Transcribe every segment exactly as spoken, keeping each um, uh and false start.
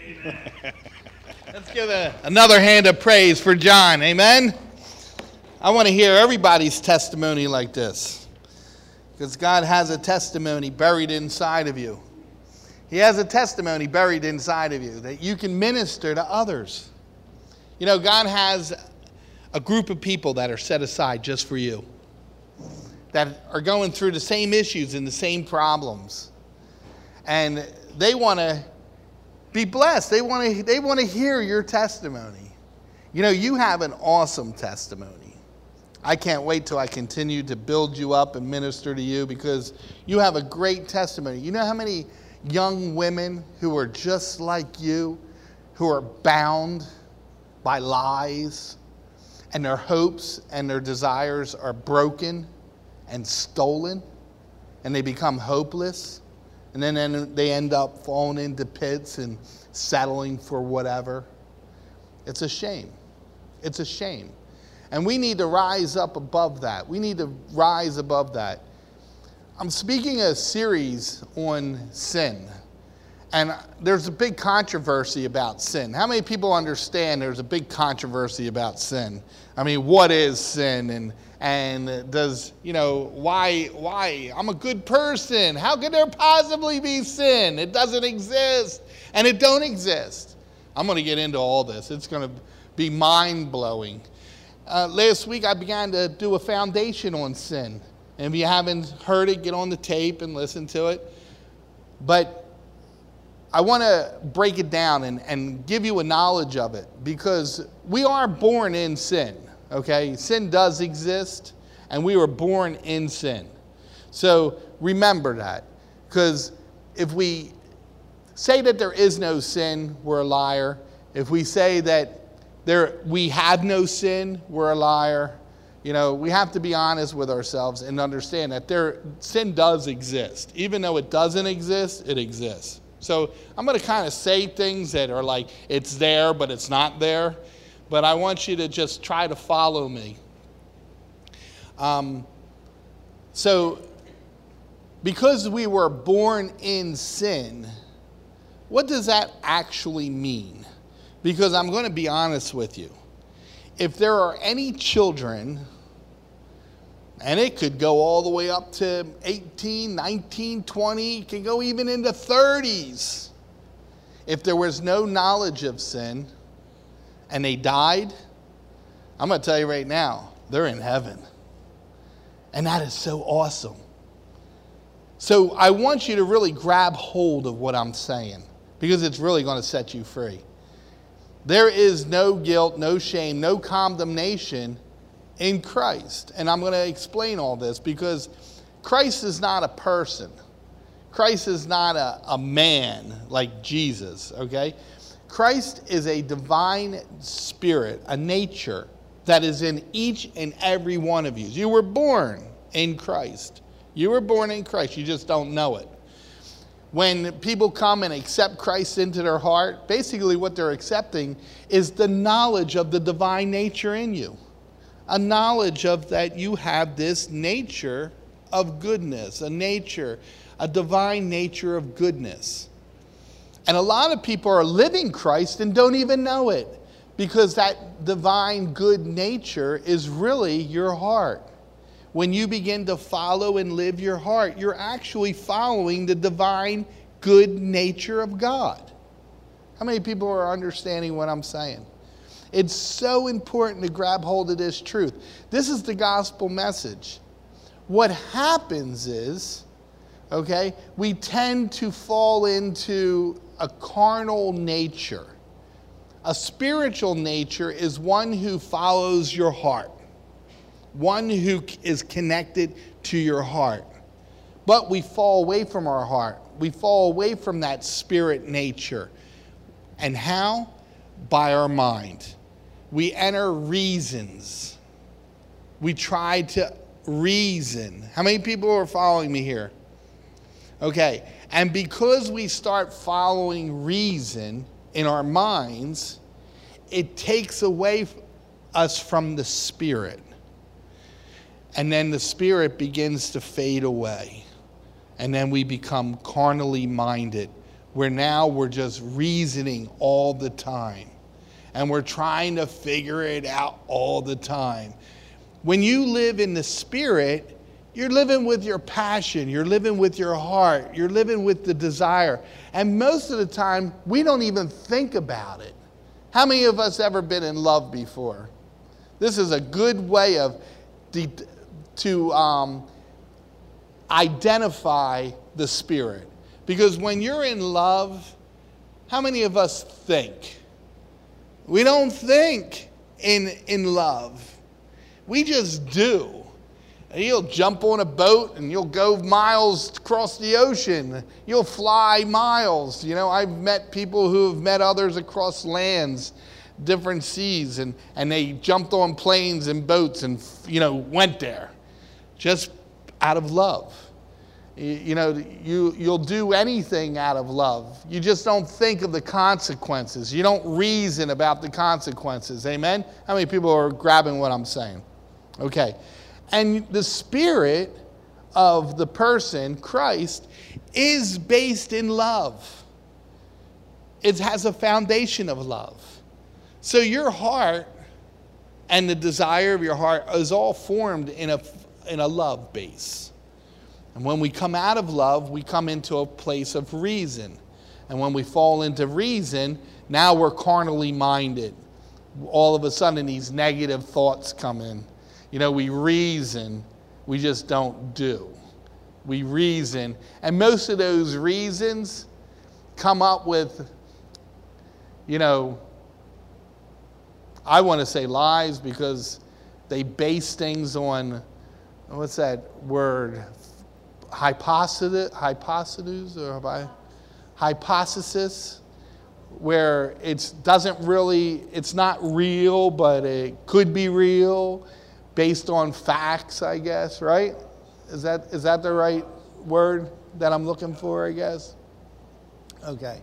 Let's give a, another hand of praise for John. Amen? I want to hear everybody's testimony like this, because God has a testimony buried inside of you. He has a testimony buried inside of you that you can minister to others. You know, God has a group of people that are set aside just for you, that are going through the same issues and the same problems. And they want to be blessed. They want to they want to hear your testimony. You know, you have an awesome testimony. I can't wait till I continue to build you up and minister to you, because you have a great testimony. You know how many young women who are just like you, who are bound by lies, and their hopes and their desires are broken and stolen, and they become hopeless, and then they end up falling into pits and settling for whatever. It's a shame. It's a shame. And we need to rise up above that. We need to rise above that. I'm speaking a series on sin. And there's a big controversy about sin. How many people understand there's a big controversy about sin? I mean, what is sin? And and does, you know, why, why? I'm a good person. How could there possibly be sin? It doesn't exist. And it don't exist. I'm going to get into all this. It's going to be mind-blowing. Uh, last week, I began to do a foundation on sin. And if you haven't heard it, get on the tape and listen to it. But I want to break it down and, and give you a knowledge of it, because we are born in sin, okay? Sin does exist, and we were born in sin. So remember that, because if we say that there is no sin, we're a liar. If we say that there we have no sin, we're a liar. You know, we have to be honest with ourselves and understand that there sin does exist. Even though it doesn't exist, it exists. So I'm going to kind of say things that are like, it's there, but it's not there. But I want you to just try to follow me. Um, so because we were born in sin, what does that actually mean? Because I'm going to be honest with you. If there are any children, and it could go all the way up to eighteen, nineteen, twenty, it can go even into thirties. If there was no knowledge of sin and they died, I'm going to tell you right now, they're in heaven. And that is so awesome. So I want you to really grab hold of what I'm saying, because it's really going to set you free. There is no guilt, no shame, no condemnation in Christ. And I'm going to explain all this, because Christ is not a person. Christ is not a, a man like Jesus, okay? Christ is a divine spirit, a nature that is in each and every one of you. You were born in Christ. You were born in Christ. You just don't know it. When people come and accept Christ into their heart, basically what they're accepting is the knowledge of the divine nature in you. A knowledge of that you have this nature of goodness, a nature, a divine nature of goodness. And a lot of people are living Christ and don't even know it, because that divine good nature is really your heart. When you begin to follow and live your heart, you're actually following the divine good nature of God. How many people are understanding what I'm saying? It's so important to grab hold of this truth. This is the gospel message. What happens is, okay, we tend to fall into a carnal nature. A spiritual nature is one who follows your heart. One who is connected to your heart. But we fall away from our heart. We fall away from that spirit nature. And how? By our mind. We enter reasons. We try to reason. How many people are following me here? Okay. And because we start following reason in our minds, it takes away us from the spirit. And then the spirit begins to fade away. And then we become carnally minded. where now we're just reasoning all the time. And we're trying to figure it out all the time. When you live in the Spirit, you're living with your passion. You're living with your heart. You're living with the desire. And most of the time, we don't even think about it. How many of us ever been in love before? This is a good way of de- to um, identify the Spirit. Because when you're in love, how many of us think? We don't think in, in love. We just do. You'll jump on a boat and you'll go miles across the ocean. You'll fly miles. You know, I've met people who have met others across lands, different seas, and, and they jumped on planes and boats and, you know, went there just out of love. You know, you, you'll do anything out of love. You just don't think of the consequences. You don't reason about the consequences. Amen? How many people are grabbing what I'm saying? Okay. And the spirit of the person, Christ, is based in love. It has a foundation of love. So your heart and the desire of your heart is all formed in a, in a love base. And when we come out of love, we come into a place of reason. And when we fall into reason, now we're carnally minded. All of a sudden, these negative thoughts come in. You know, we reason, we just don't do. We reason. And most of those reasons come up with, you know, I want to say lies because they base things on, what's that word? Hypothesis, hypothesis, or by hypothesis, where it doesn't really, it's not real, but it could be real, based on facts, I guess, right? Is that is that the right word that I'm looking for, I guess? Okay.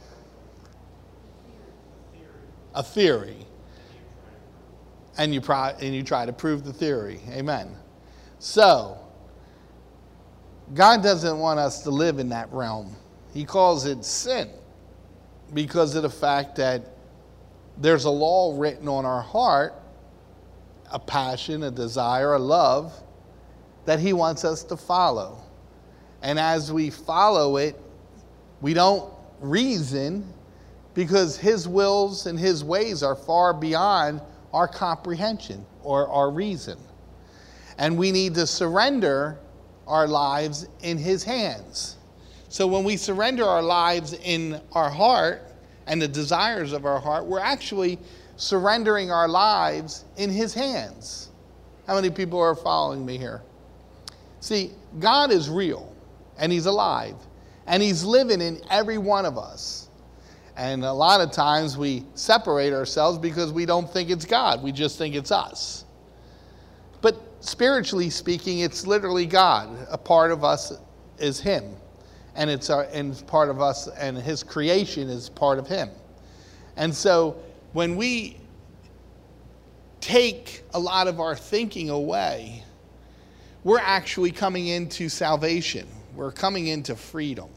A theory. And you, try, and you try to prove the theory. Amen. So, God doesn't want us to live in that realm. He calls it sin because of the fact that there's a law written on our heart, a passion, a desire, a love that he wants us to follow. And as we follow it, we don't reason because his wills and his ways are far beyond our comprehension or our reason. And we need to surrender our lives in his hands. So when we surrender our lives in our heart and the desires of our heart, we're actually surrendering our lives in his hands. How many people are following me here? See, God is real and he's alive and he's living in every one of us. And a lot of times we separate ourselves because we don't think it's God. We just think it's us. But spiritually speaking, it's literally God. A part of us is him. And it's our, and part of us and his creation is part of him. And so when we take a lot of our thinking away, we're actually coming into salvation. We're coming into freedom.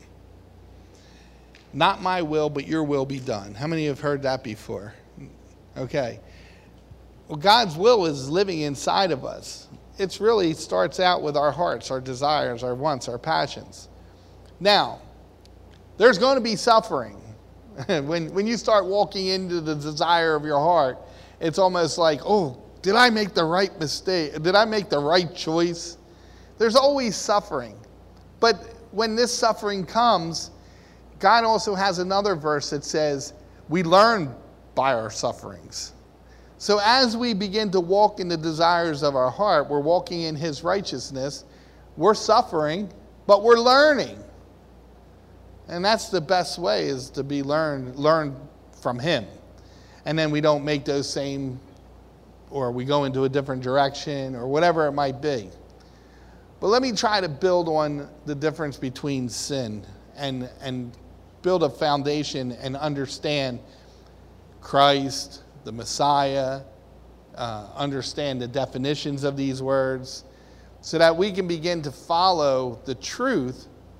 Not my will, but your will be done. How many have heard that before? Okay. Well, God's will is living inside of us. It really starts out with our hearts, our desires, our wants, our passions. Now, there's going to be suffering. when, when you start walking into the desire of your heart, it's almost like, oh, did I make the right mistake? Did I make the right choice? There's always suffering. But when this suffering comes, God also has another verse that says, we learn by our sufferings. So as we begin to walk in the desires of our heart, we're walking in his righteousness, we're suffering, but we're learning. And that's the best way, is to be learned, learn from him. And then we don't make those same, or we go into a different direction, or whatever it might be. But let me try to build on the difference between sin and, and build a foundation and understand Christ, the Messiah, uh, understand the definitions of these words, so that we can begin to follow the truth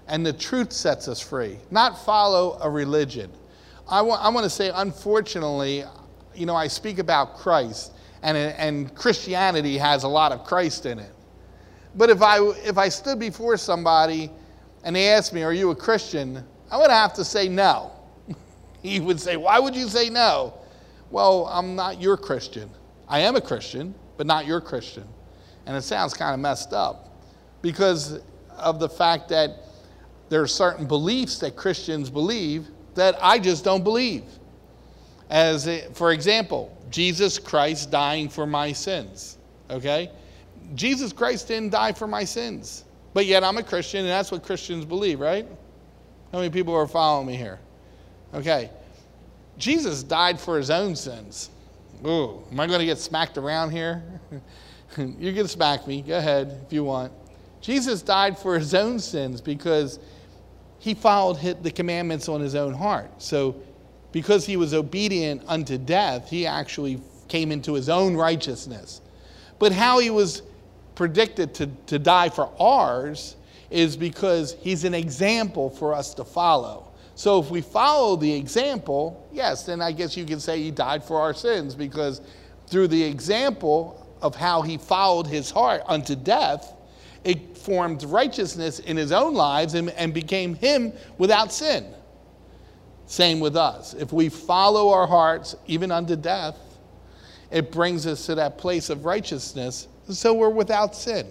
And the truth sets us free, not follow a religion. I want, I want to say, unfortunately, you know, I speak about Christ, and, and Christianity has a lot of Christ in it. But if I, if I stood before somebody and they asked me, are you a Christian? I would have to say no. He would say, why would you say no? Well, I'm not your Christian. I am a Christian, but not your Christian. And it sounds kind of messed up because of the fact that there are certain beliefs that Christians believe that I just don't believe. As a, for example, Jesus Christ dying for my sins, okay? Jesus Christ didn't die for my sins, but yet I'm a Christian, and that's what Christians believe, right? How many people are following me here? Okay. Jesus died for his own sins. Ooh, am I going to get smacked around here? You can smack me. Go ahead if you want. Jesus died for his own sins because he followed the commandments on his own heart. So because he was obedient unto death, he actually came into his own righteousness. But how he was predicted to, to die for ours is because he's an example for us to follow. So if we follow the example, yes, then I guess you can say he died for our sins, because through the example of how he followed his heart unto death, it formed righteousness in his own lives and, and became him without sin. Same with us. If we follow our hearts even unto death, it brings us to that place of righteousness, so we're without sin.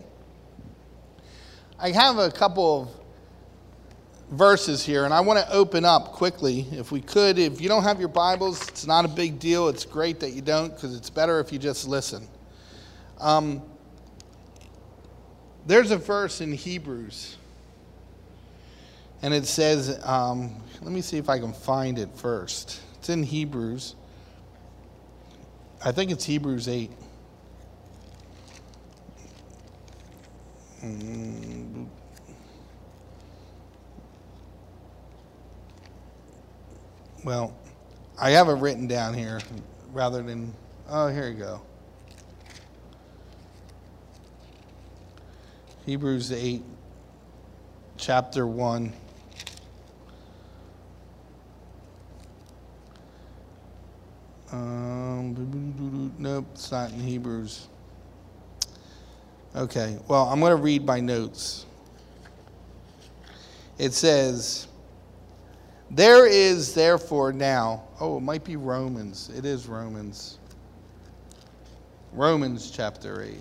I have a couple of verses here, and I want to open up quickly, if we could. If you don't have your Bibles, it's not a big deal. It's great that you don't, because it's better if you just listen. Um, there's a verse in Hebrews, and it says, um, let me see if I can find it first. It's in Hebrews. I think it's Hebrews eight. Mm. Well, I have it written down here rather than, oh, here you go. Hebrews eight, chapter one. Um, nope, it's not in Hebrews. Okay, well, I'm going to read my notes. It says, there is therefore now, oh, it might be Romans. It is Romans. Romans chapter eight.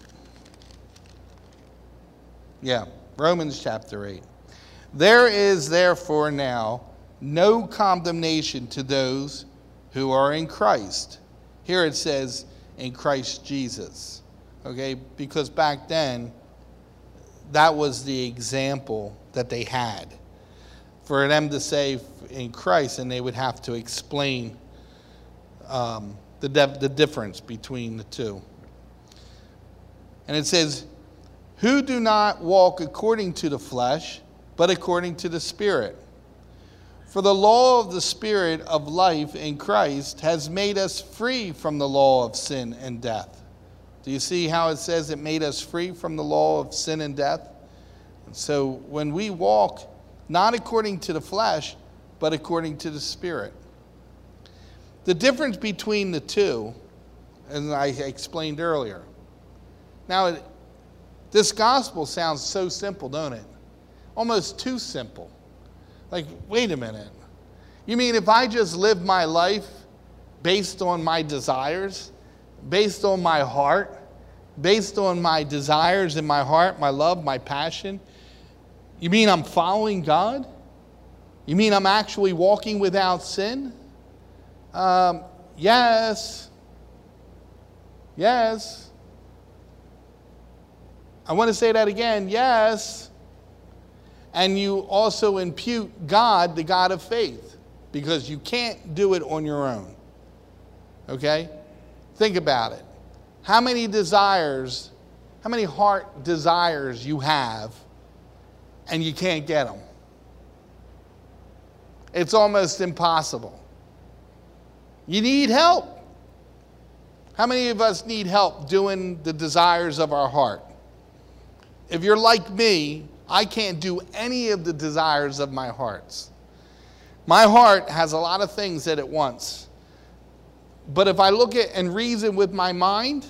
Yeah, Romans chapter eight. There is therefore now no condemnation to those who are in Christ. Here it says, in Christ Jesus. Okay, because back then, that was the example that they had. For them to say in Christ, and they would have to explain um, the, de- the difference between the two. And it says, who do not walk according to the flesh, but according to the Spirit. For the law of the Spirit of life in Christ has made us free from the law of sin and death. Do you see how it says it made us free from the law of sin and death? And so when we walk not according to the flesh, but according to the Spirit. The difference between the two, as I explained earlier. Now, this gospel sounds so simple, don't it? Almost too simple. Like, wait a minute. You mean if I just live my life based on my desires, based on my heart, based on my desires in my heart, my love, my passion, you mean I'm following God? You mean I'm actually walking without sin? Um, yes. Yes. I want to say that again. Yes. And you also impute God, the God of faith, because you can't do it on your own. Okay? Think about it. How many desires, how many heart desires you have, and you can't get them? It's almost impossible. You need help. How many of us need help doing the desires of our heart? If you're like me, I can't do any of the desires of my hearts. My heart has a lot of things that it wants. But if I look at and reason with my mind,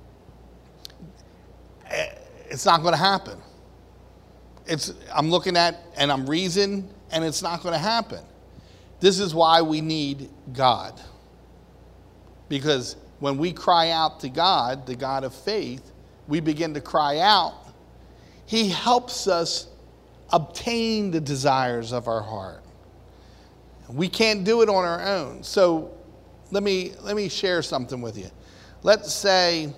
it's not going to happen. It's, I'm looking at and I'm reasoning, and it's not going to happen. This is why we need God. Because when we cry out to God, the God of faith, we begin to cry out. He helps us obtain the desires of our heart. We can't do it on our own. So let me, let me share something with you. Let's say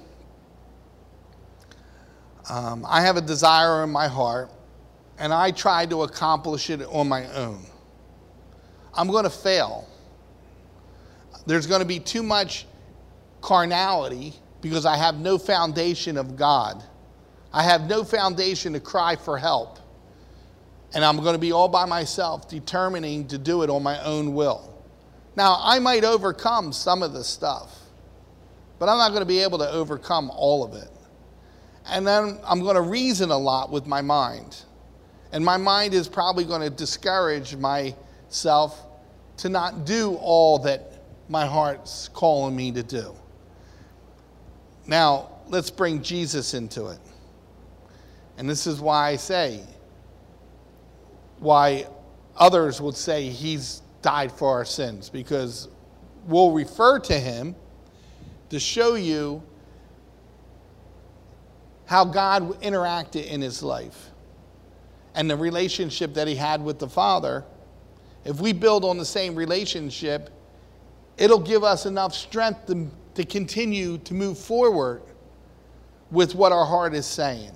um, I have a desire in my heart, and I try to accomplish it on my own. I'm going to fail. There's going to be too much carnality because I have no foundation of God. I have no foundation to cry for help. And I'm going to be all by myself, determining to do it on my own will. Now, I might overcome some of the stuff, but I'm not going to be able to overcome all of it. And then I'm going to reason a lot with my mind. And my mind is probably going to discourage myself to not do all that my heart's calling me to do. Now, let's bring Jesus into it. And this is why I say, why others would say he's died for our sins, because we'll refer to him to show you how God interacted in his life and the relationship that he had with the Father. If we build on the same relationship, it'll give us enough strength to, to continue to move forward with what our heart is saying.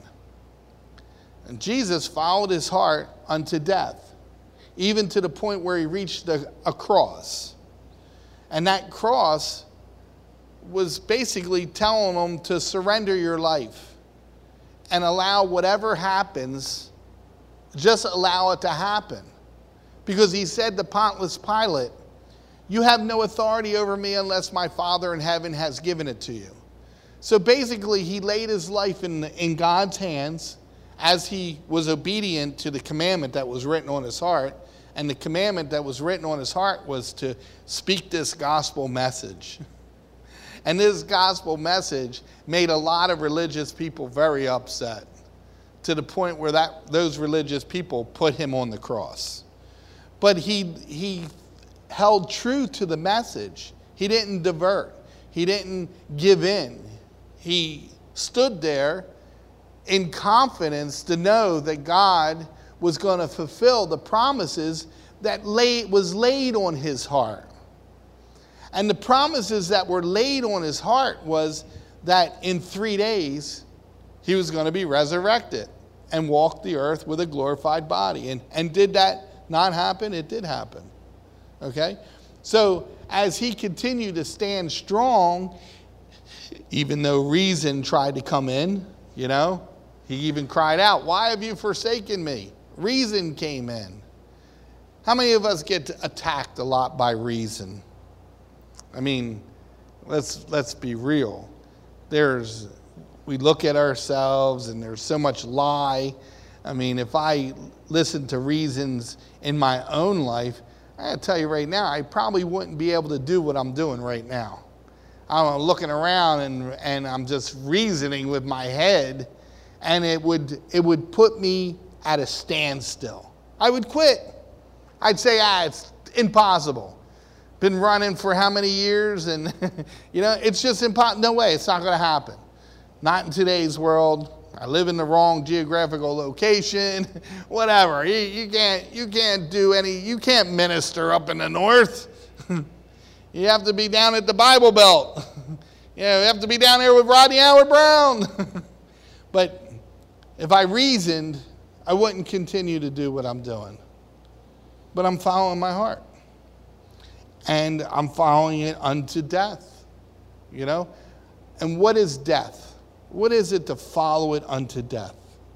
And Jesus followed his heart unto death, even to the point where he reached a, a cross. And that cross was basically telling him to surrender your life and allow whatever happens, just allow it to happen. Because he said to Pontius Pilate, you have no authority over me unless my Father in heaven has given it to you. So basically, he laid his life in, in God's hands as he was obedient to the commandment that was written on his heart. And the commandment that was written on his heart was to speak this gospel message. And this gospel message made a lot of religious people very upset, to the point where that those religious people put him on the cross. But he, he held true to the message. He didn't divert. He didn't give in. He stood there in confidence to know that God was going to fulfill the promises that lay, was laid on his heart. And the promises that were laid on his heart was that in three days he was going to be resurrected and walk the earth with a glorified body. And, and did that not happen? It did happen. Okay? So as he continued to stand strong, even though reason tried to come in, you know, he even cried out, why have you forsaken me? Reason came in. How many of us get attacked a lot by reason? I mean, let's let's be real. There's, we look at ourselves and there's so much lie. I mean, if I listen to reasons in my own life, I gotta tell you right now, I probably wouldn't be able to do what I'm doing right now. I'm looking around and, and I'm just reasoning with my head, and it would it would put me at a standstill. I would quit. I'd say, ah, it's impossible. Been running for how many years, and you know, it's just impossible. No way, it's not going to happen. Not in today's world. I live in the wrong geographical location. Whatever. You, you can't you can't do any. You can't minister up in the north. You have to be down at the Bible Belt. You know, you have to be down there with Rodney Howard Brown. But if I reasoned, I wouldn't continue to do what I'm doing. But I'm following my heart. And I'm following it unto death. You know? And what is death? What is it to follow it unto death?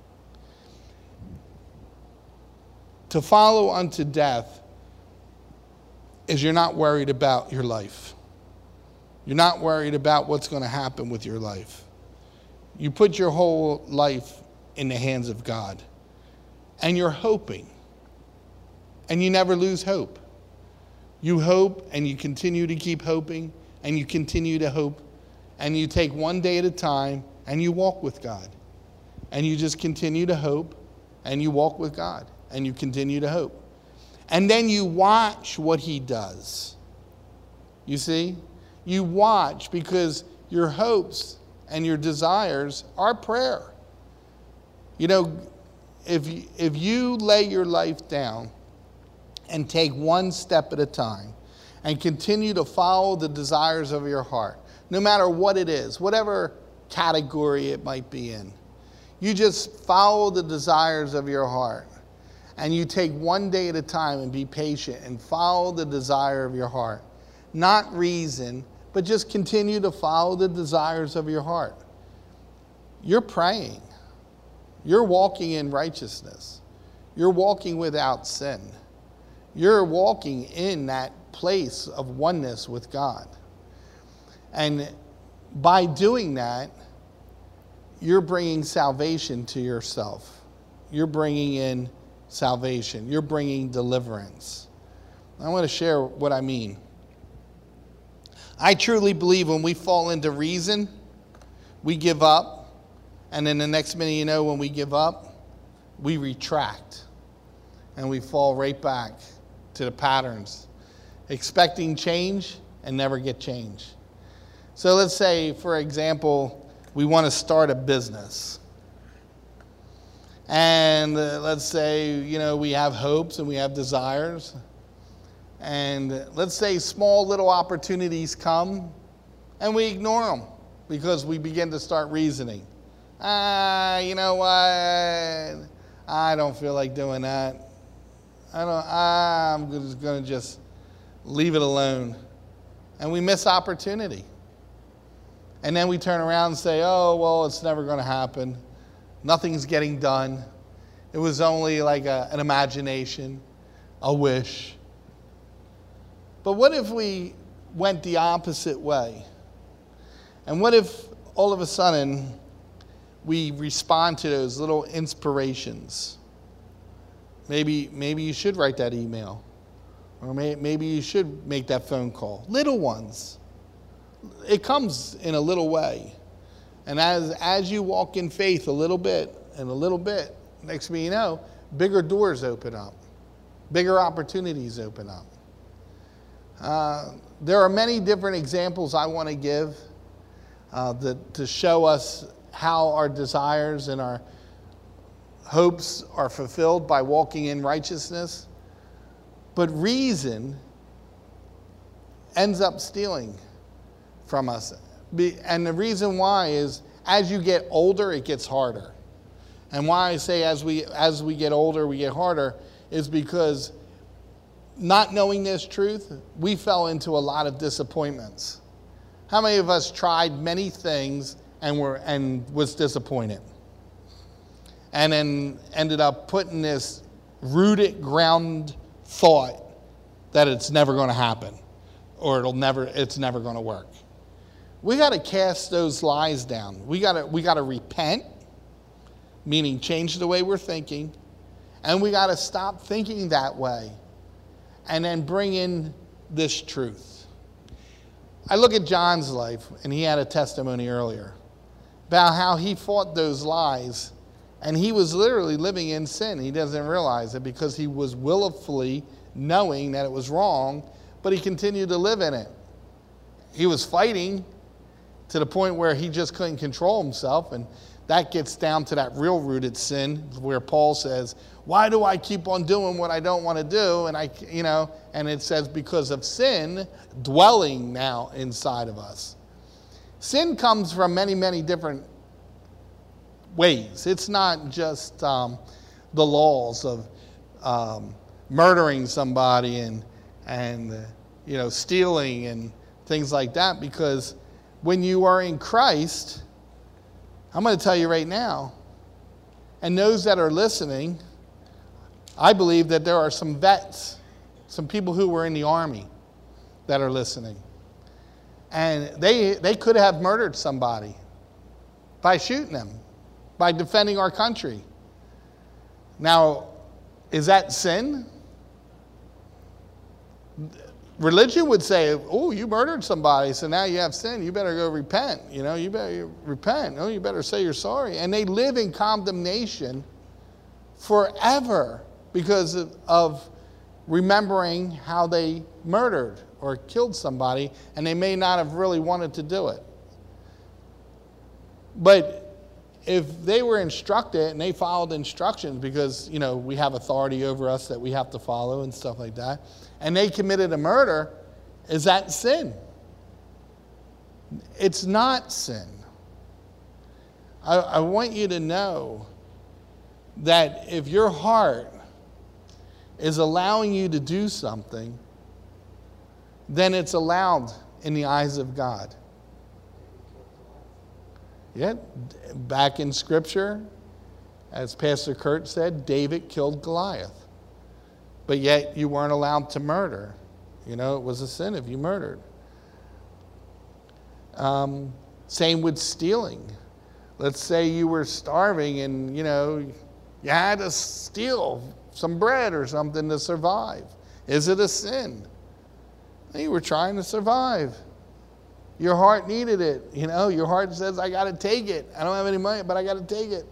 To follow unto death is you're not worried about your life. You're not worried about what's going to happen with your life. You put your whole life in the hands of God. and you're hoping. And you never lose hope. You hope and you continue to keep hoping and you continue to hope. And you take one day at a time and you walk with God. And you just continue to hope and you walk with God. And you continue to hope. And then you watch what he does. You see? You watch because your hopes and your desires are prayer. You know, if you, if you lay your life down and take one step at a time and continue to follow the desires of your heart, no matter what it is, whatever category it might be in, you just follow the desires of your heart. And you take one day at a time and be patient and follow the desire of your heart. Not reason, but just continue to follow the desires of your heart. You're praying. You're walking in righteousness. You're walking without sin. You're walking in that place of oneness with God. And by doing that, you're bringing salvation to yourself. You're bringing in salvation. You're bringing deliverance. I want to share what I mean. I truly believe when we fall into reason, we give up. And then the next minute, you know, when we give up, we retract. And we fall right back to the patterns, expecting change and never get change. So let's say, for example, we want to start a business. And uh, let's say, you know, we have hopes and we have desires. And uh, let's say small little opportunities come and we ignore them because we begin to start reasoning. Ah, you know what? I don't feel like doing that. I don't, I'm just going to just leave it alone. And we miss opportunity. And then we turn around and say, oh, well, it's never going to happen. Nothing's getting done. It was only like a, an imagination, a wish. But what if we went the opposite way? And what if all of a sudden we respond to those little inspirations? Maybe, maybe you should write that email. Or may, maybe you should make that phone call. Little ones. It comes in a little way. And as, as you walk in faith a little bit and a little bit, next thing you know, bigger doors open up. Bigger opportunities open up. Uh, there are many different examples I want to give uh, that, to show us how our desires and our hopes are fulfilled by walking in righteousness. But reason ends up stealing from us. And the reason why is as you get older, it gets harder. And why I say as we as we get older, we get harder is because not knowing this truth, we fell into a lot of disappointments. How many of us tried many things and were and was disappointed? And then ended up putting this rooted ground thought that it's never going to happen or it'll never it's never going to work. We got to cast those lies down. We got to we got to repent, meaning change the way we're thinking, and we got to stop thinking that way and then bring in this truth. I look at John's life, and he had a testimony earlier about how he fought those lies, and he was literally living in sin. He doesn't realize it because he was willfully knowing that it was wrong, but he continued to live in it. He was fighting to the point where he just couldn't control himself, and that gets down to that real rooted sin where Paul says, why do I keep on doing what I don't want to do? And I, you know, and it says because of sin dwelling now inside of us. Sin comes from many, many different ways. It's not just um, the laws of um, murdering somebody and, and uh, you know, stealing and things like that, because when you are in Christ, I'm going to tell you right now, and those that are listening, I believe that there are some vets, some people who were in the army that are listening. And they, they could have murdered somebody by shooting them, by defending our country. Now, Is that sin? Religion would say, oh, you murdered somebody, so now you have sin. You better go repent. You know, you better repent. Oh, you better say you're sorry. And they live in condemnation forever because of, of remembering how they murdered or killed somebody, and they may not have really wanted to do it. But if they were instructed and they followed instructions, because, you know, we have authority over us that we have to follow and stuff like that, and they committed a murder, is that sin? It's not sin. I, I want you to know that if your heart is allowing you to do something, then it's allowed in the eyes of God. Yet, back in Scripture, as Pastor Kurt said, David killed Goliath. But yet you weren't allowed to murder. You know, it was a sin if you murdered. Um, same with stealing. Let's say you were starving and, you know, you had to steal some bread or something to survive. Is it a sin? You were trying to survive. Your heart needed it. You know, your heart says, I got to take it. I don't have any money, but I got to take it.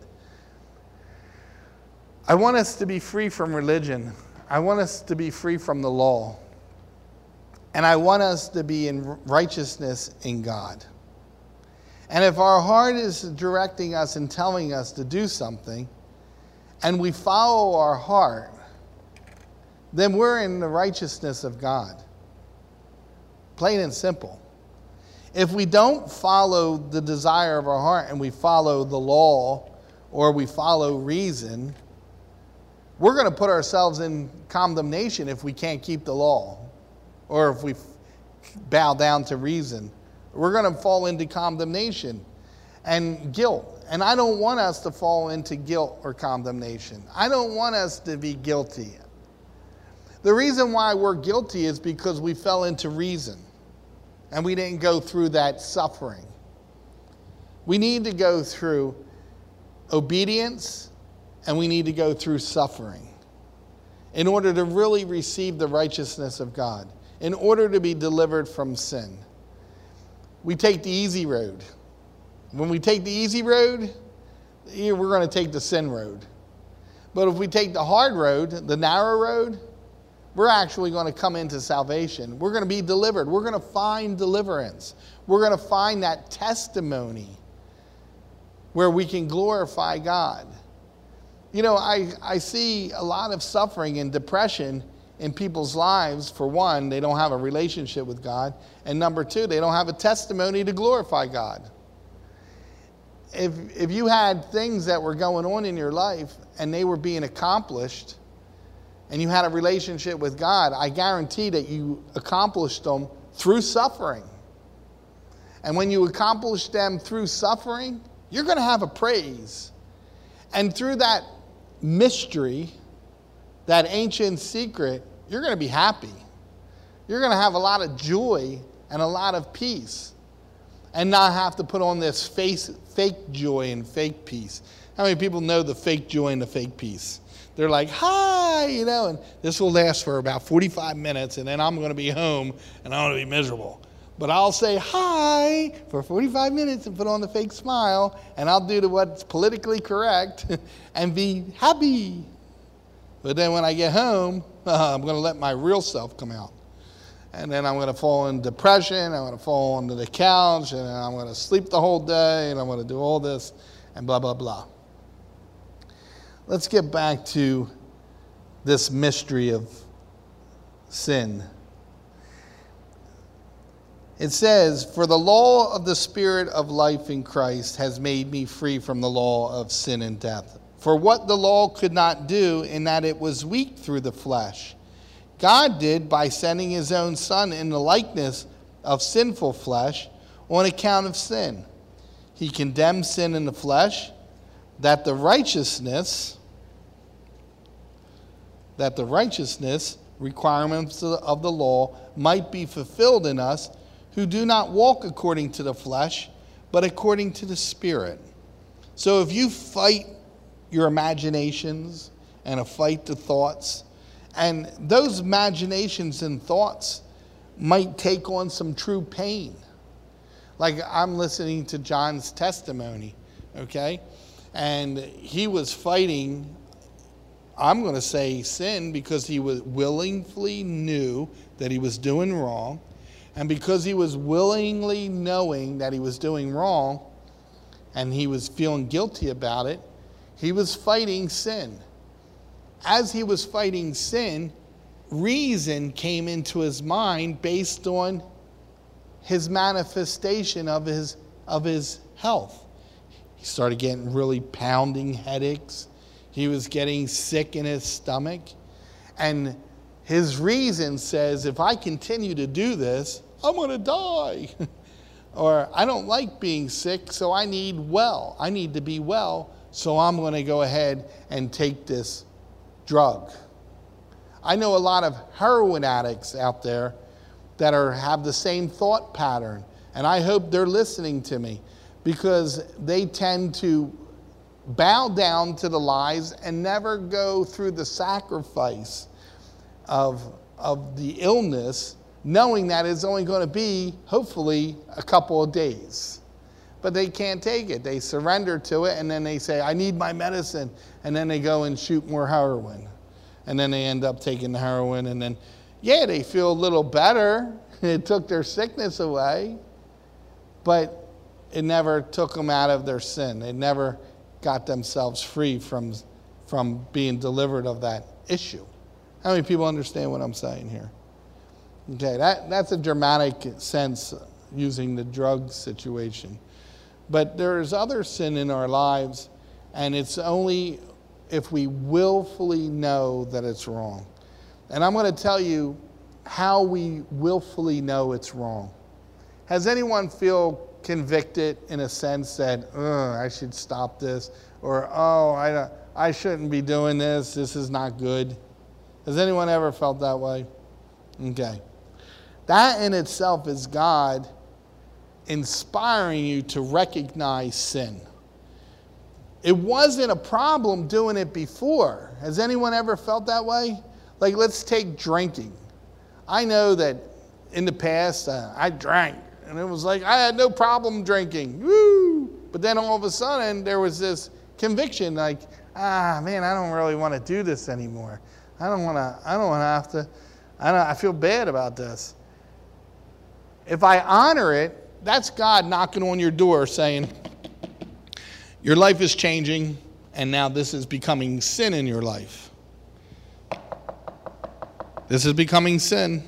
I want us to be free from religion. I want us to be free from the law. And I want us to be in righteousness in God. And if our heart is directing us and telling us to do something, and we follow our heart, then we're in the righteousness of God. Plain and simple. If we don't follow the desire of our heart and we follow the law or we follow reason, we're going to put ourselves in condemnation if we can't keep the law or if we bow down to reason. We're going to fall into condemnation and guilt. And I don't want us to fall into guilt or condemnation. I don't want us to be guilty. The reason why we're guilty is because we fell into reason. And we didn't go through that suffering. We need to go through obedience and we need to go through suffering in order to really receive the righteousness of God, in order to be delivered from sin. We take the easy road. When we take the easy road, we're going to take the sin road. But if we take the hard road, the narrow road, we're actually going to come into salvation. We're going to be delivered. We're going to find deliverance. We're going to find that testimony where we can glorify God. You know, I, I see a lot of suffering and depression in people's lives. For one, they don't have a relationship with God. And number two, they don't have a testimony to glorify God. If, if you had things that were going on in your life and they were being accomplished, and you had a relationship with God, I guarantee that you accomplished them through suffering. And when you accomplish them through suffering, you're going to have a praise. And through that mystery, that ancient secret, you're going to be happy. You're going to have a lot of joy and a lot of peace. And not have to put on this face, fake joy and fake peace. How many people know the fake joy and the fake peace? They're like, hi, you know, and this will last for about forty-five minutes, and then I'm going to be home, and I'm going to be miserable. But I'll say hi for forty-five minutes and put on the fake smile, and I'll do what's politically correct and be happy. But then when I get home, uh, I'm going to let my real self come out. And then I'm going to fall in depression, I'm going to fall onto the couch, and I'm going to sleep the whole day, and I'm going to do all this, and blah, blah, blah. Let's get back to this mystery of sin. It says, for the law of the Spirit of life in Christ has made me free from the law of sin and death. For what the law could not do, in that it was weak through the flesh, God did by sending his own Son in the likeness of sinful flesh on account of sin. He condemned sin in the flesh, that the righteousness that the righteousness requirements of the law might be fulfilled in us who do not walk according to the flesh, but according to the Spirit. So if you fight your imaginations and a fight to thoughts. And those imaginations and thoughts might take on some true pain. Like I'm listening to John's testimony, okay? And he was fighting, I'm going to say sin, because he was willingly knew that he was doing wrong. And because he was willingly knowing that he was doing wrong, and he was feeling guilty about it, he was fighting sin. As he was fighting sin, reason came into his mind based on his manifestation of his, of his health. He started getting really pounding headaches. He was getting sick in his stomach. And his reason says, if I continue to do this, I'm going to die. Or I don't like being sick, so I need well. I need to be well, so I'm going to go ahead and take this drug. I know a lot of heroin addicts out there that are have the same thought pattern. And I hope they're listening to me, because they tend to bow down to the lies and never go through the sacrifice of, of the illness, knowing that it's only going to be, hopefully, a couple of days. But they can't take it. They surrender to it, and then they say, I need my medicine. And then they go and shoot more heroin. And then they end up taking the heroin, and then, yeah, they feel a little better. It took their sickness away. But it never took them out of their sin. It never got themselves free from, from being delivered of that issue. How many people understand what I'm saying here? Okay, that, that's a dramatic sense using the drug situation. But there's other sin in our lives, and it's only if we willfully know that it's wrong. And I'm going to tell you how we willfully know it's wrong. Has anyone feel convicted in a sense that, oh, I should stop this, or oh, I, I shouldn't be doing this, this is not good? Has anyone ever felt that way? Okay. That in itself is God inspiring you to recognize sin. It wasn't a problem doing it before. Has anyone ever felt that way? Like, let's take drinking. I know that in the past, uh, I drank, and it was like, I had no problem drinking. Woo! But then all of a sudden, there was this conviction, like, ah, man, I don't really want to do this anymore. I don't want to, I don't want to have to, I don't, I feel bad about this. If I honor it, that's God knocking on your door saying, your life is changing, and now this is becoming sin in your life. This is becoming sin.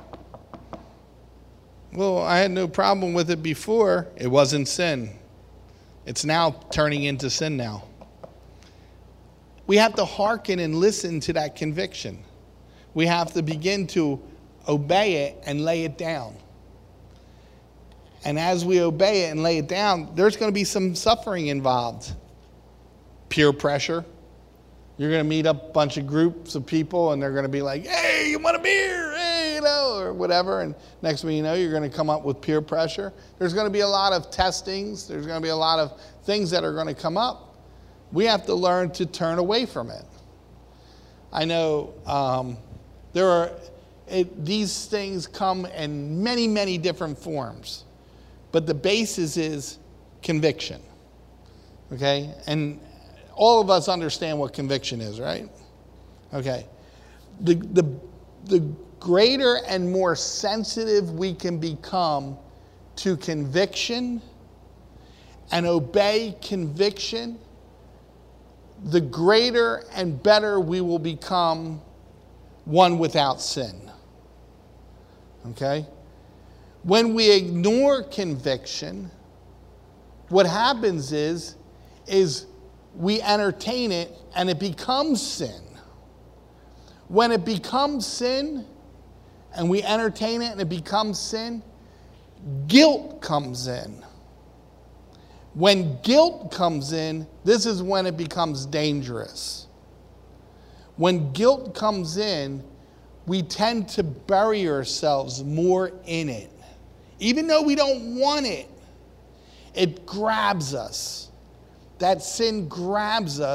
Well, I had no problem with it before. It wasn't sin. It's now turning into sin now. We have to hearken and listen to that conviction. We have to begin to obey it and lay it down. And as we obey it and lay it down, there's going to be some suffering involved. Peer pressure. You're going to meet up a bunch of groups of people, and they're going to be like, hey, you want a beer? Hey, you know, or whatever. And next thing you know, you're going to come up with peer pressure. There's going to be a lot of testings. There's going to be a lot of things that are going to come up. We have to learn to turn away from it. I know um, there are, it, these things come in many, many different forms. But the basis is conviction, okay? And all of us understand what conviction is, right? Okay. The, the, the greater and more sensitive we can become to conviction and obey conviction, the greater and better we will become one without sin, okay? When we ignore conviction, what happens is, is we entertain it and it becomes sin. When it becomes sin and we entertain it and it becomes sin, guilt comes in. When guilt comes in, this is when it becomes dangerous. When guilt comes in, we tend to bury ourselves more in it. Even though we don't want it, it grabs us. That sin grabs us,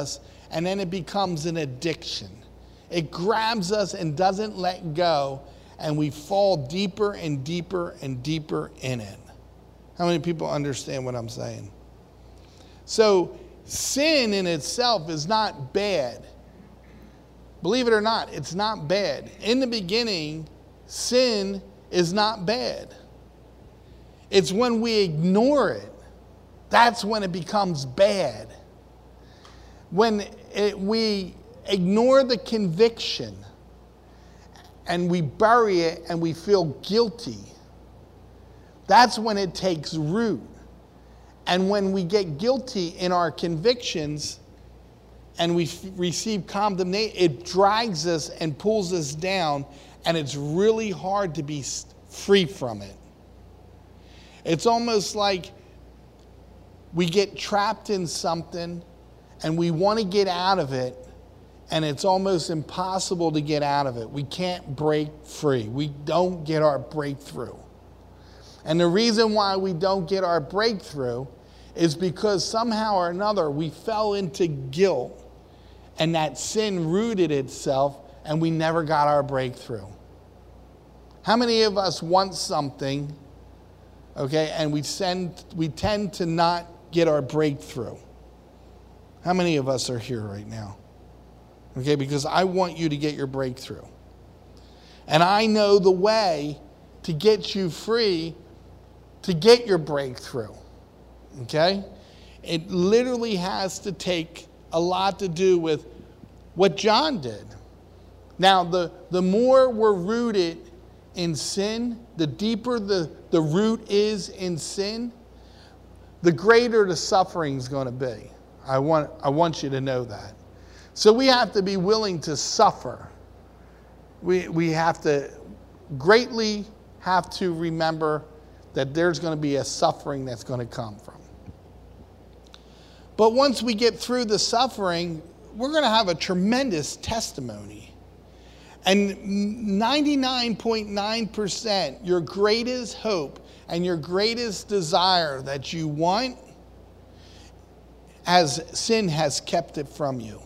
and then it becomes an addiction. It grabs us and doesn't let go, and we fall deeper and deeper and deeper in it. How many people understand what I'm saying? So sin in itself is not bad. Believe it or not, it's not bad. In the beginning, sin is not bad. It's when we ignore it, that's when it becomes bad. When it, we ignore the conviction and we bury it and we feel guilty, that's when it takes root. And when we get guilty in our convictions and we f- receive condemnation, it drags us and pulls us down, and it's really hard to be free from it. It's almost like we get trapped in something and we want to get out of it, and it's almost impossible to get out of it. We can't break free. We don't get our breakthrough. And the reason why we don't get our breakthrough is because somehow or another we fell into guilt, and that sin rooted itself, and we never got our breakthrough. How many of us want something, okay, and we send, we tend to not get our breakthrough? How many of us are here right now? Okay, because I want you to get your breakthrough. And I know the way to get you free to get your breakthrough. Okay? It literally has to take a lot to do with what John did. Now, the, the more we're rooted in sin, the deeper the, the root is in sin, the greater the suffering is going to be. I want, I want you to know that. So we have to be willing to suffer. We, we have to greatly have to remember that there's going to be a suffering that's going to come from. But once we get through the suffering, we're going to have a tremendous testimony. And ninety-nine point nine percent, your greatest hope and your greatest desire that you want, as sin has kept it from you.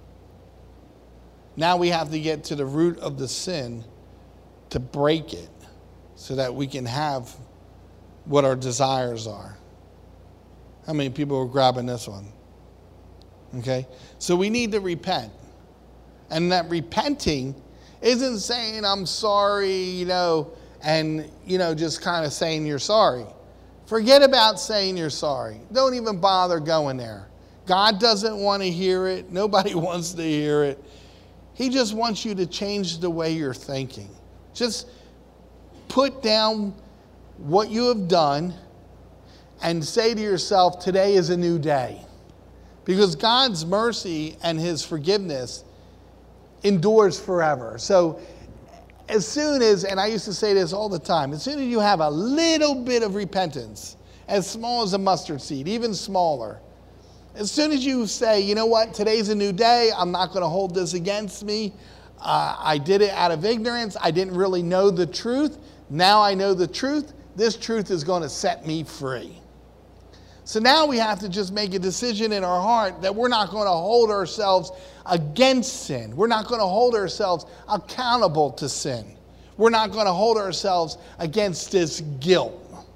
Now we have to get to the root of the sin to break it so that we can have what our desires are. How many people are grabbing this one? Okay? So we need to repent. And that repenting isn't saying I'm sorry, you know, and, you know, just kind of saying you're sorry. Forget about saying you're sorry. Don't even bother going there. God doesn't want to hear it. Nobody wants to hear it. He just wants you to change the way you're thinking. Just put down what you have done and say to yourself, today is a new day. Because God's mercy and his forgiveness endures forever. So as soon as, and I used to say this all the time, as soon as you have a little bit of repentance, as small as a mustard seed, even smaller, as soon as you say, you know what, today's a new day, I'm not going to hold this against me. Uh, I did it out of ignorance. I didn't really know the truth. Now I know the truth. This truth is going to set me free. So now we have to just make a decision in our heart that we're not going to hold ourselves against sin. We're not going to hold ourselves accountable to sin. We're not going to hold ourselves against this guilt,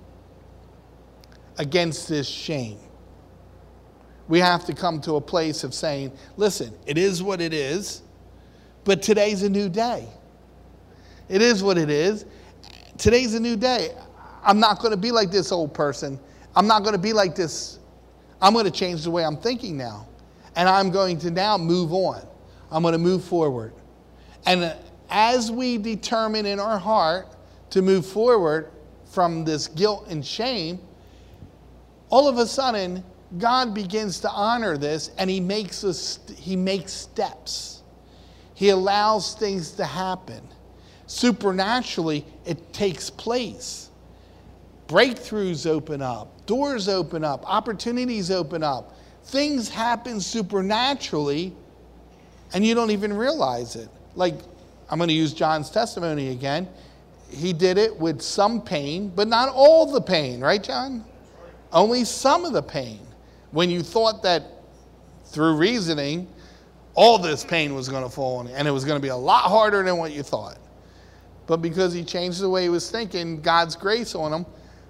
against this shame. We have to come to a place of saying, listen, it is what it is, but today's a new day. It is what it is. Today's a new day. I'm not going to be like this old person. I'm not going to be like this. I'm going to change the way I'm thinking now. And I'm going to now move on. I'm going to move forward. And as we determine in our heart to move forward from this guilt and shame, all of a sudden, God begins to honor this, and he makes us, he makes steps. He allows things to happen. Supernaturally, it takes place. Breakthroughs open up, doors open up, opportunities open up. Things happen supernaturally, and you don't even realize it. Like, I'm going to use John's testimony again. He did it with some pain, but not all the pain, right, John? Only some of the pain. When you thought that through reasoning all this pain was going to fall on him, and it was going to be a lot harder than what you thought. But because he changed the way he was thinking, God's grace on him,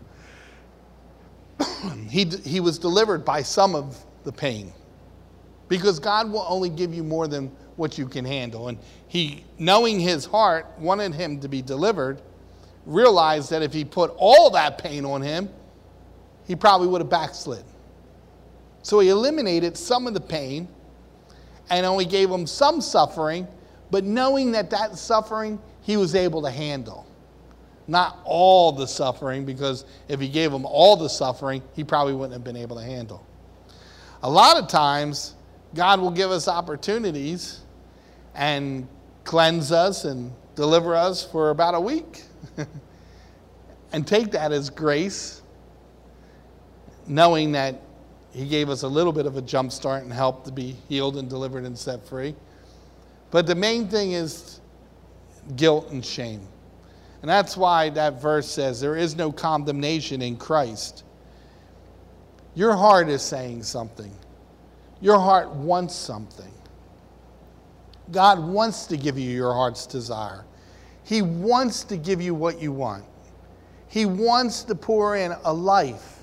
he, he was delivered by some of the pain. Because God will only give you more than what you can handle. And he, knowing his heart, wanted him to be delivered, realized that if he put all that pain on him, he probably would have backslid. So he eliminated some of the pain and only gave him some suffering, but knowing that that suffering he was able to handle. Not all the suffering, because if he gave him all the suffering, he probably wouldn't have been able to handle. A lot of times, God will give us opportunities and cleanse us and deliver us for about a week. And take that as grace, knowing that he gave us a little bit of a jump start and help to be healed and delivered and set free. But the main thing is guilt and shame. And that's why that verse says there is no condemnation in Christ. Your heart is saying something. Your heart wants something. God wants to give you your heart's desire. He wants to give you what you want. He wants to pour in a life.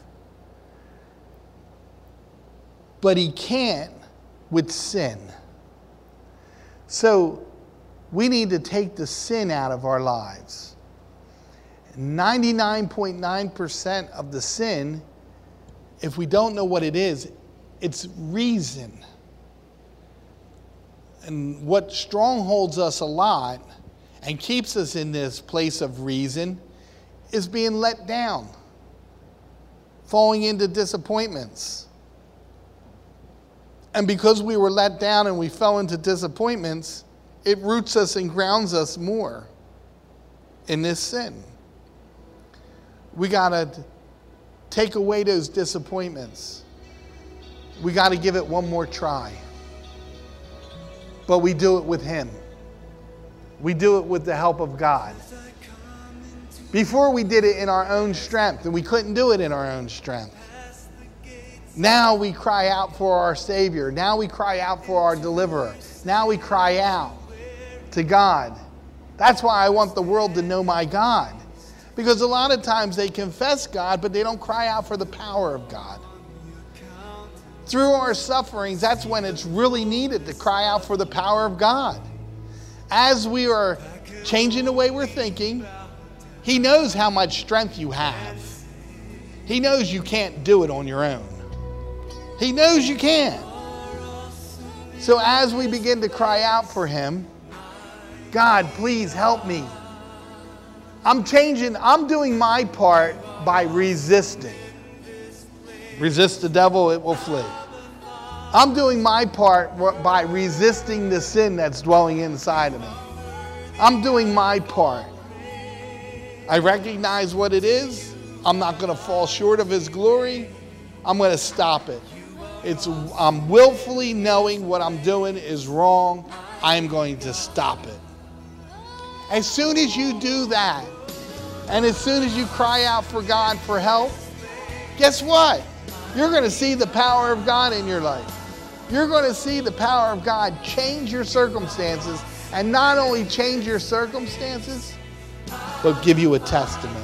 But he can't with sin. So we need to take the sin out of our lives. ninety-nine point nine percent of the sin, if we don't know what it is, it's reason. And what strongholds us a lot and keeps us in this place of reason is being let down, falling into disappointments. And because we were let down and we fell into disappointments, it roots us and grounds us more in this sin. We got to take away those disappointments. We got to give it one more try. But we do it with him. We do it with the help of God. Before we did it in our own strength, and we couldn't do it in our own strength. Now we cry out for our Savior. Now we cry out for our deliverer. Now we cry out to God. That's why I want the world to know my God. Because a lot of times they confess God, but they don't cry out for the power of God. Through our sufferings, that's when it's really needed to cry out for the power of God. As we are changing the way we're thinking, he knows how much strength you have. He knows you can't do it on your own. He knows you can't. So as we begin to cry out for him, God, please help me. I'm changing, I'm doing my part by resisting. Resist the devil, it will flee. I'm doing my part by resisting the sin that's dwelling inside of me. I'm doing my part. I recognize what it is. I'm not going to fall short of his glory. I'm going to stop it. It's, I'm willfully knowing what I'm doing is wrong. I'm going to stop it. As soon as you do that, and as soon as you cry out for God for help, guess what? You're going to see the power of God in your life. You're going to see the power of God change your circumstances, and not only change your circumstances, but give you a testimony.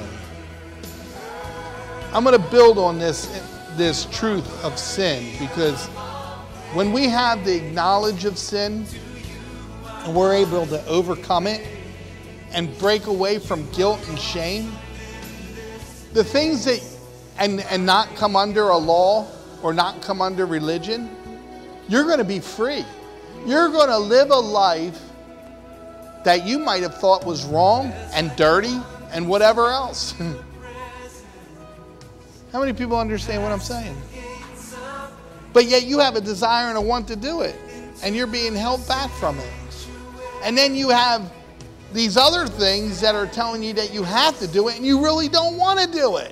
I'm going to build on this, this truth of sin, because when we have the knowledge of sin and we're able to overcome it and break away from guilt and shame, the things that, and, and not come under a law or not come under religion, you're going to be free. You're going to live a life that you might have thought was wrong and dirty and whatever else. How many people understand what I'm saying? But yet you have a desire and a want to do it, and you're being held back from it. And then you have these other things that are telling you that you have to do it, and you really don't want to do it.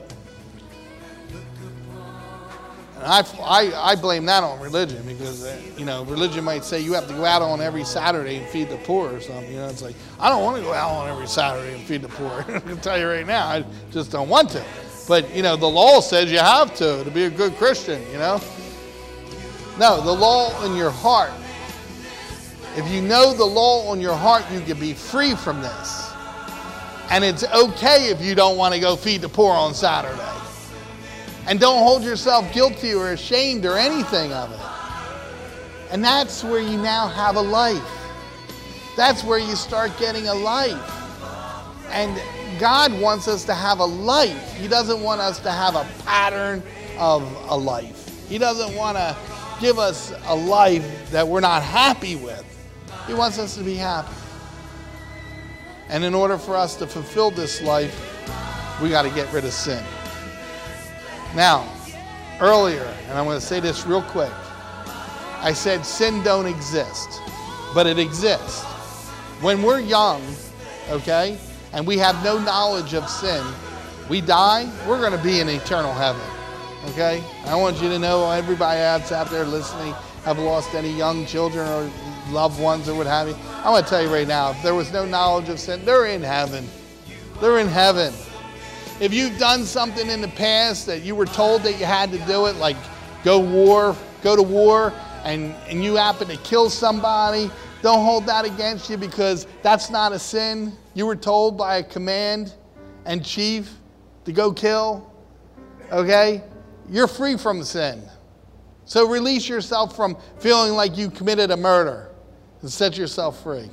And I, I, I blame that on religion, because, uh, you know, religion might say you have to go out on every Saturday and feed the poor or something. You know, it's like, I don't want to go out on every Saturday and feed the poor. I can tell you right now, I just don't want to. But, you know, the law says you have to, to be a good Christian, you know. No, the law in your heart If you know the law on your heart, you can be free from this. And it's okay if you don't want to go feed the poor on Saturday. And don't hold yourself guilty or ashamed or anything of it. And that's where you now have a life. That's where you start getting a life. And God wants us to have a life. He doesn't want us to have a pattern of a life. He doesn't want to give us a life that we're not happy with. He wants us to be happy. And in order for us to fulfill this life, we got to get rid of sin. Now, earlier, and I'm going to say this real quick, I said sin don't exist, but it exists. When we're young, okay, and we have no knowledge of sin, we die, we're going to be in eternal heaven, okay? I want you to know, everybody that's out there listening, have lost any young children or loved ones or what have you. I want to tell you right now, if there was no knowledge of sin, they're in heaven. They're in heaven. If you've done something in the past that you were told that you had to do it, like go war, go to war, and, and you happen to kill somebody, don't hold that against you because that's not a sin. You were told by a command and chief to go kill, okay? You're free from sin. So release yourself from feeling like you committed a murder and set yourself free.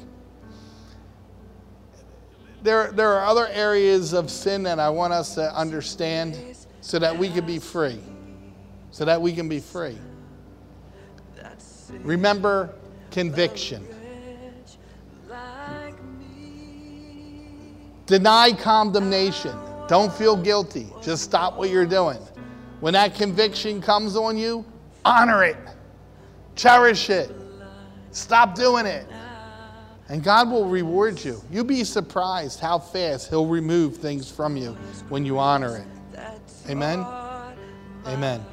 There, there are other areas of sin that I want us to understand so that we can be free. So that we can be free. Remember conviction. Deny condemnation. Don't feel guilty. Just stop what you're doing. When that conviction comes on you, honor it. Cherish it. Stop doing it. And God will reward you. You'll be surprised how fast He'll remove things from you when you honor it. Amen? Amen.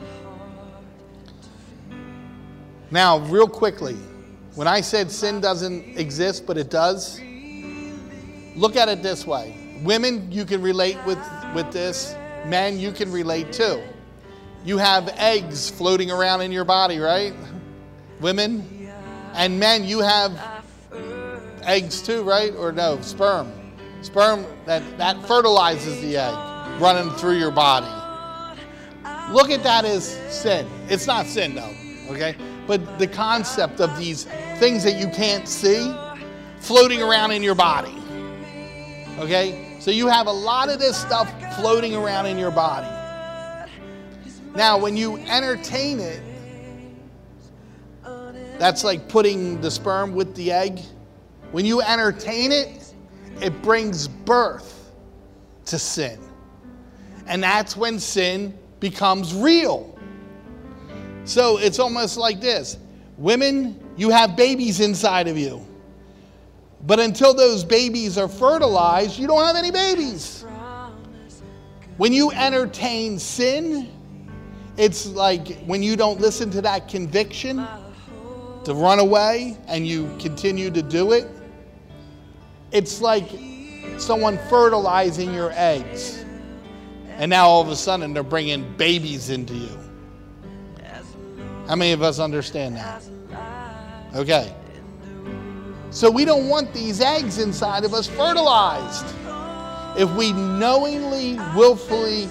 Now, real quickly, when I said sin doesn't exist, but it does, look at it this way. Women, you can relate with, with this. Men, you can relate too. You have eggs floating around in your body, right? Women. And men, you have eggs too, right? Or no, sperm. Sperm, that, that fertilizes the egg running through your body. Look at that as sin. It's not sin though, okay? But the concept of these things that you can't see floating around in your body, okay? So you have a lot of this stuff floating around in your body. Now, when you entertain it, that's like putting the sperm with the egg. When you entertain it, it brings birth to sin. And that's when sin becomes real. So it's almost like this. Women, you have babies inside of you. But until those babies are fertilized, you don't have any babies. When you entertain sin, it's like when you don't listen to that conviction to run away and you continue to do it, it's like someone fertilizing your eggs. And now all of a sudden they're bringing babies into you. How many of us understand that? Okay. So we don't want these eggs inside of us fertilized. If we knowingly, willfully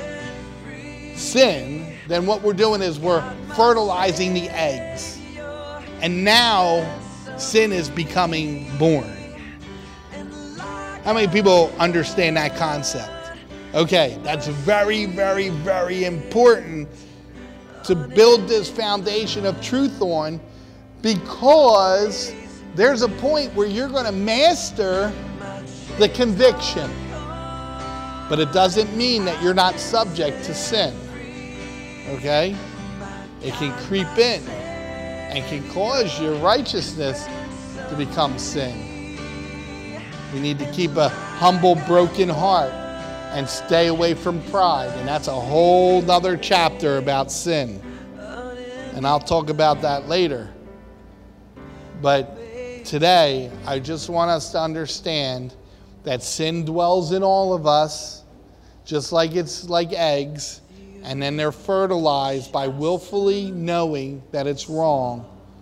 sin, then what we're doing is we're fertilizing the eggs. And now sin is becoming born. How many people understand that concept? Okay, that's very, very, very important to build this foundation of truth on, because there's a point where you're going to master the conviction. But it doesn't mean that you're not subject to sin. Okay? It can creep in and can cause your righteousness to become sin. We need to keep a humble, broken heart and stay away from pride. And that's a whole nother chapter about sin. And I'll talk about that later. But today, I just want us to understand that sin dwells in all of us, just like it's like eggs, and then they're fertilized by willfully knowing that it's wrong.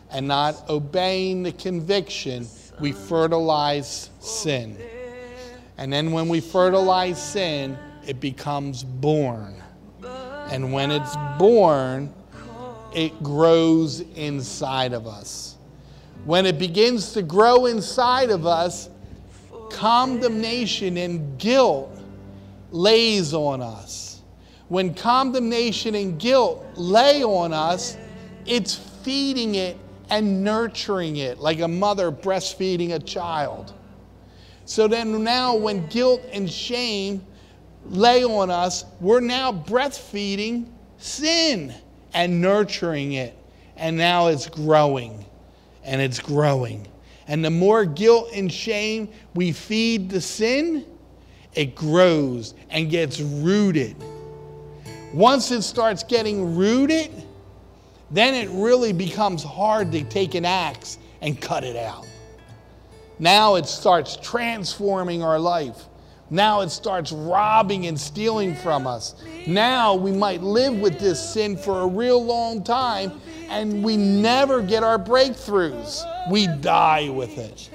and not obeying the conviction, we fertilize sin. And then when we fertilize sin, it becomes born. And when it's born, it grows inside of us. When it begins to grow inside of us, condemnation and guilt lays on us. When condemnation and guilt lay on us, it's feeding it and nurturing it like a mother breastfeeding a child. So then now when guilt and shame lay on us, we're now breastfeeding sin and nurturing it. And now it's growing and it's growing. And the more guilt and shame we feed the sin, it grows and gets rooted. Once it starts getting rooted, then it really becomes hard to take an axe and cut it out. Now it starts transforming our life. Now it starts robbing and stealing from us. Now we might live with this sin for a real long time and we never get our breakthroughs. We die with it.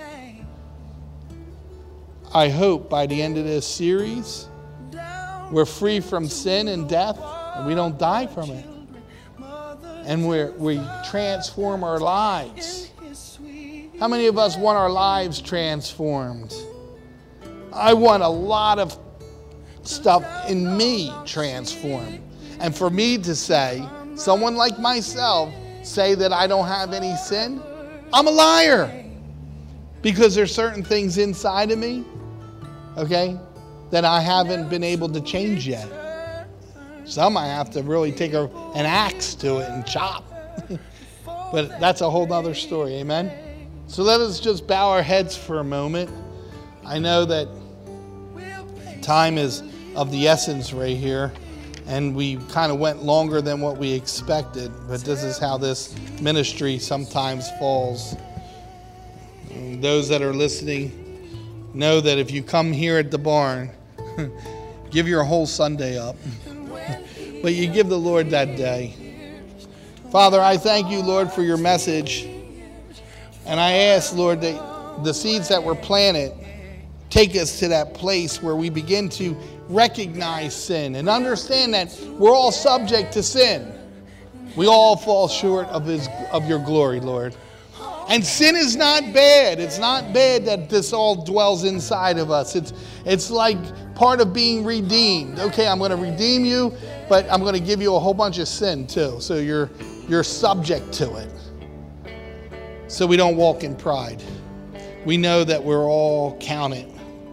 I hope by the end of this series, we're free from sin and death and we don't die from it. And we're, we transform our lives. How many of us want our lives transformed? I want a lot of stuff in me transformed. And for me to say, someone like myself, say that I don't have any sin, I'm a liar. Because there's certain things inside of me, okay, that I haven't been able to change yet. Some I have to really take a, an axe to it and chop. But that's a whole other story, amen? So let us just bow our heads for a moment. I know that time is of the essence right here, and we kind of went longer than what we expected, but this is how this ministry sometimes falls. And those that are listening know that if you come here at the barn, give your whole Sunday up, but you give the Lord that day. Father, I thank you, Lord, for your message, and I ask, Lord, that the seeds that were planted take us to that place where we begin to recognize sin and understand that we're all subject to sin. We all fall short of his, of your glory, Lord. And sin is not bad. It's not bad that this all dwells inside of us. It's, it's like part of being redeemed. Okay, I'm going to redeem you, but I'm going to give you a whole bunch of sin too. So you're, you're subject to it. So we don't walk in pride. We know that we're all counted.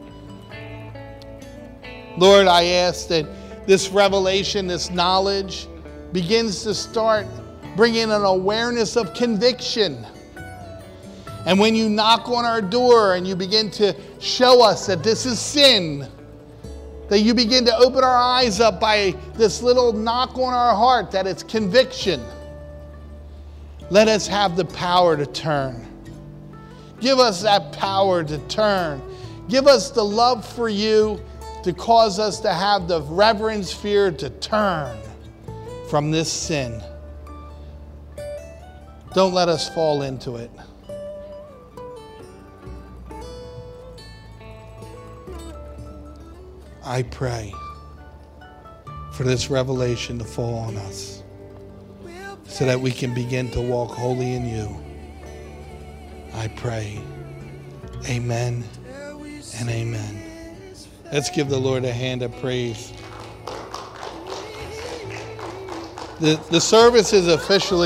Lord, I ask that this revelation, this knowledge begins to start bringing an awareness of conviction. And when you knock on our door and you begin to show us that this is sin, that you begin to open our eyes up by this little knock on our heart that it's conviction, let us have the power to turn. Give us that power to turn. Give us the love for you to cause us to have the reverence, fear to turn from this sin. Don't let us fall into it. I pray for this revelation to fall on us so that we can begin to walk holy in you. I pray. Amen and amen. Let's give the Lord a hand of praise. The, the service is officially